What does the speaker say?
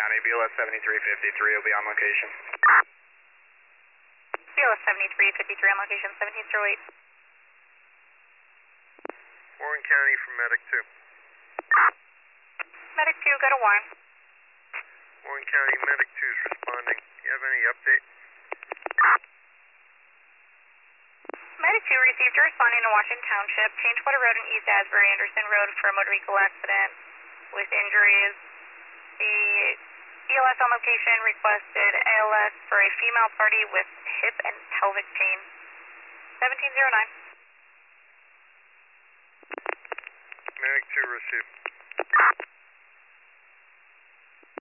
County, BLS 7353 will be on location. BLS 7353 on location, 1708. Warren County from Medic 2. Medic 2, go to Warren. Warren County, Medic 2 is responding. Do you have any update? Medic 2 received a responding to Washington Township, Changewater Road and East Asbury Anderson Road for a motor vehicle accident with injuries. The BLS on location requested ALS for a female party with hip and pelvic pain. 1709. Medic 2 received.